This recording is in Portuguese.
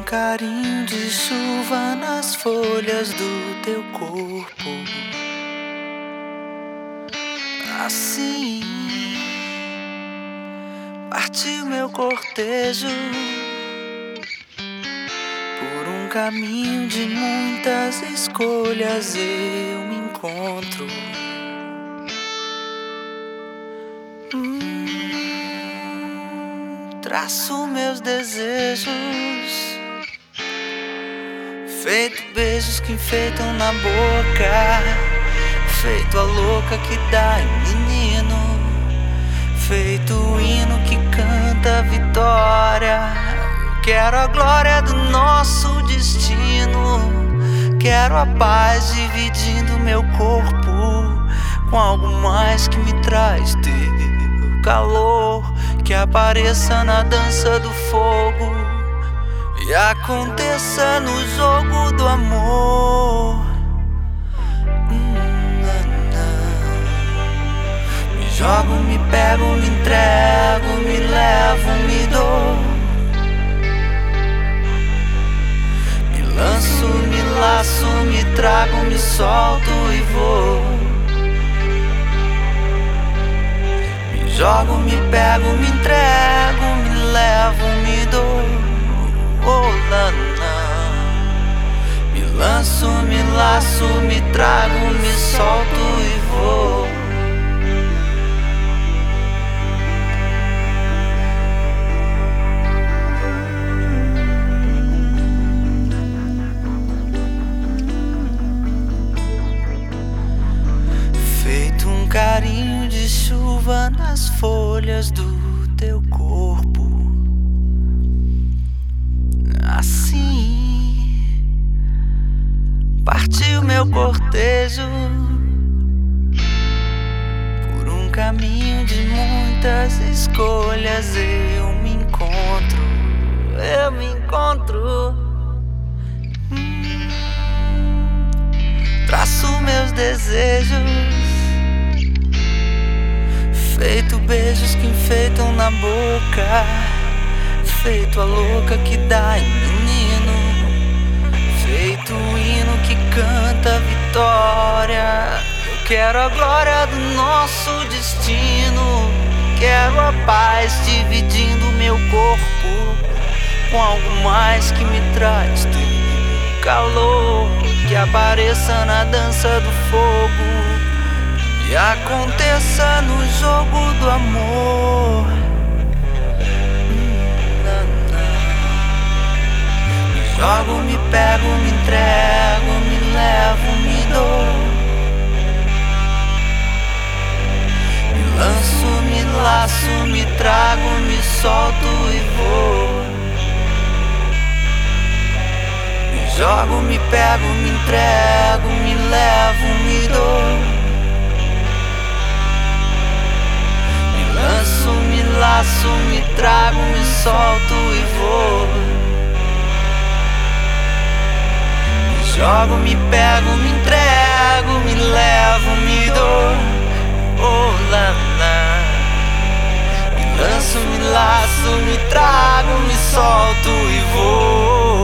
carinho de chuva nas folhas do teu corpo. Assim partiu meu cortejo por um caminho de muitas escolhas. Eu me encontro. Traço meus desejos, feito beijos que enfeitam na boca, feito a louca que dá em menino, feito o hino que canta a vitória. Eu quero a glória do nosso destino, quero a paz dividindo meu corpo com algo mais que me traz teu calor, que apareça na dança do fogo e aconteça no jogo do amor. Me jogo, me pego, me entrego, me levo, me dou, me lanço, me laço, me trago, me solto e vou. Jogo, me pego, me entrego, me levo, me dou, oh, lana. Me lanço, me laço, me trago, me solto e vou. Feito um carinho de chuva nas folhas do teu corpo. Assim partiu meu cortejo por um caminho de muitas escolhas. Eu me encontro, eu me encontro. Traço meus desejos, feito beijos que enfeitam na boca, feito a louca que dá em menino, feito o hino que canta a vitória. Eu quero a glória do nosso destino, quero a paz dividindo meu corpo com algo mais que me traz teu calor, que apareça na dança do fogo e aconteça no jogo do amor. Me jogo, me pego, me entrego, me levo, me dou, me lanço, me laço, me trago, me solto e vou. Me jogo, me pego, me entrego, me levo, me dou, lanço, me laço, me trago, me solto e vou. Me jogo, me pego, me entrego, me levo, me dou, oh, lá, lá. Me lanço, me laço, me trago, me solto e vou.